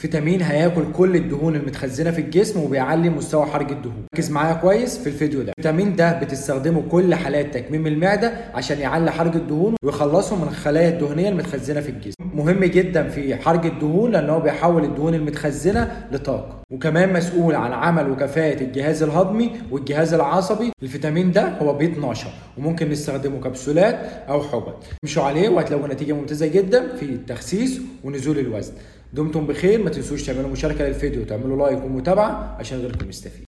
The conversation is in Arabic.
فيتامين هياكل كل الدهون المتخزنه في الجسم وبيعلي مستوى حرق الدهون. ركز معايا كويس في الفيديو ده. الفيتامين ده بتستخدمه كل حالات تكميم المعده عشان يعلي حرق الدهون ويخلصهم من الخلايا الدهنيه المتخزنه في الجسم. مهم جدا في حرق الدهون لانه بيحول الدهون المتخزنه لطاقه، وكمان مسؤول عن عمل وكفاءه الجهاز الهضمي والجهاز العصبي. الفيتامين ده هو ب 12 وممكن نستخدمه كبسولات او حقن. امشوا عليه وهتلاقوا نتيجه ممتازه جدا في التخسيس ونزول الوزن. دمتم بخير. ما تنسوش تعملوا مشاركه للفيديو وتعملوا لايك ومتابعه عشان غيركم يستفيد.